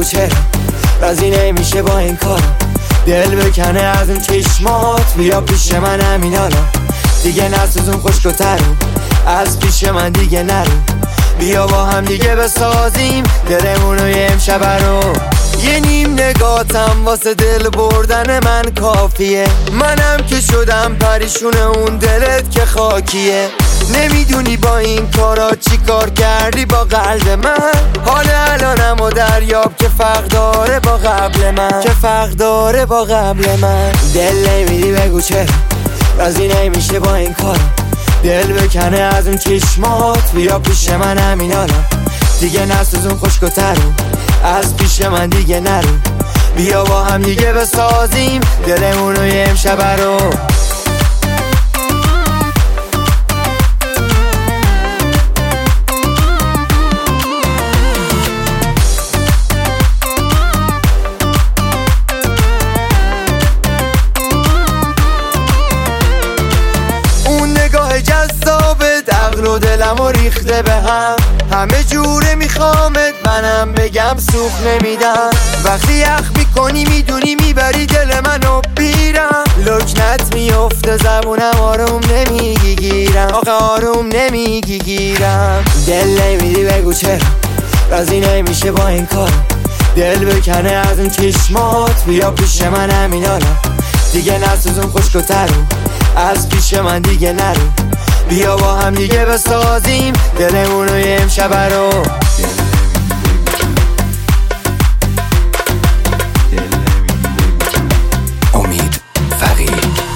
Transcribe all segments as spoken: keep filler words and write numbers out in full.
بگو چرا راضی نمیشه با این کارا، دل بکنه از اون چشمات، بیا پیش من همین حالا، دیگه نسوزون خشک و ترو، از پیش من دیگه نرو، بیا با هم دیگه بسازیم دلمونو یه امشب رو. یه نیم نگاتم واسه دل بردن من کافیه، منم که شدم پریشون اون دلت که خاکیه، نمیدونی با این کارا چی کار کردی با قلب من، حال الانم و دریاب که فرق داره با قبل من، که فرق داره با قبل من. دل نمیدی بگو چرا راضی نمیشه با این کارا، دل بکنه از اون چشمات، بیا پیش من همین حالا، دیگه نسوزون خشک و ترو، از پیش من دیگه نرو، بیا با هم دیگه بسازیم دلمونو یه امشب رو. جذابت عقل و دلم و ریخته به هم، همه جوره میخوامت منم بگم سوخ نمیدم، وقتی یخ میکنی میدونی میبری دل منو بیرم، لکنت میفته زبونم آروم نمیگی گیرم، آقا آروم نمیگی گیرم. دل نمیدی بگو چرا راضی نمیشه با این کارا، دل بکنه از اون چشمات، بیا پیش من همین حالا، دیگه نسوزون خشک و ترو، از پیش من دیگه نرو، بیا با هم دیگه بسازیم دلمونو یه امشب رو. امید فقیر.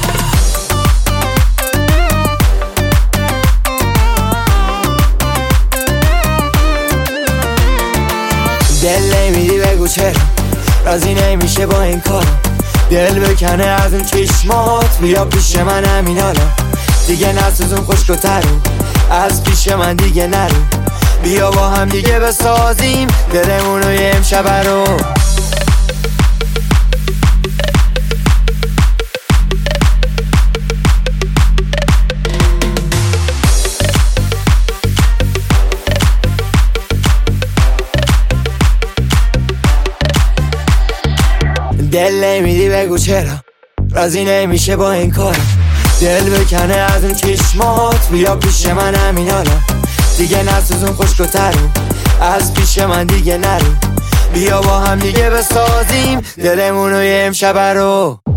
دل نمیدی بگو چرا راضی نمیشه با این کارا، دل بکنه از اون چشمات، بیا پیش من همین حالا، دیگه نسوزون خشک و ترو، از پیش من دیگه نرو، بیا با هم دیگه بسازیم دلمونو یه امشب رو. دل نمیدی بگو چرا راضی نمیشه با این کارا، دل بکنه از اون چشمات، بیا پیش من همین حالا، دیگه نسوزون خشک و ترو، از پیش من دیگه نرو، بیا با هم دیگه بسازیم دلمونو یه امشب رو.